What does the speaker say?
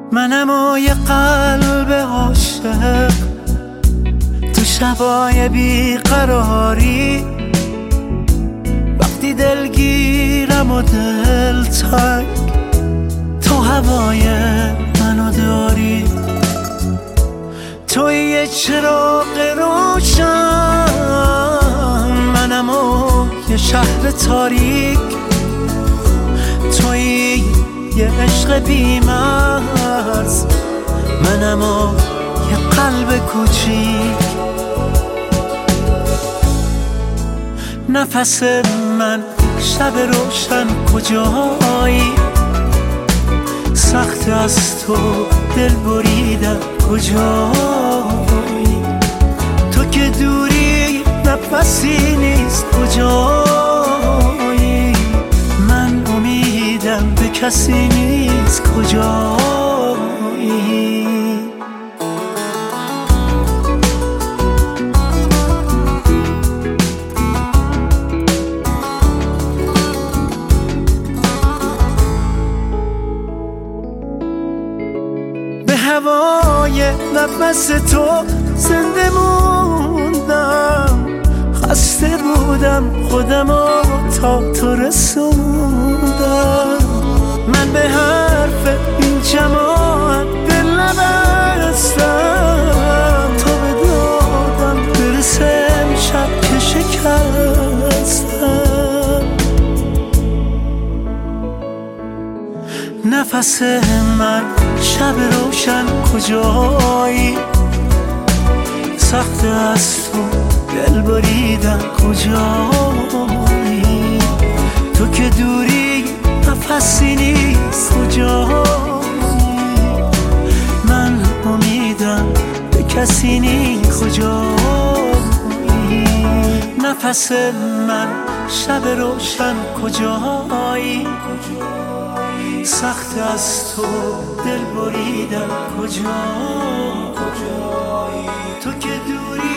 منم و یه قلب عاشق تو شبای بیقراری، وقتی دلگیرم و دلتنگ تو هوای منو داری. توی یه چراغ روشن، منم و یه شهر تاریک، توی یه عشق بی‌مرز، منم و یه قلب کوچیک. نفس من شب روشن کجایی، سخت از تو دل بریدم کجایی، تو که دوری نفسی نیست کجایی، من امیدم به کسی نیست کجایی. هوای نفس تو زنده موندم، خسته بودم خودمو تا تو رسوندم. من به حرف این جماعت دل نبستم، تا به دادم برسه امشب که شکستم. نفس من شب روشن کجایی، سخت از تو دل بریدم کجایی، تو که دوری نفسی نیست کجایی، من امیدم به کسی نیست کجایی. نفس من شب روشن کجایی، سخت از تو دل بریدم کجایی، تو که دوری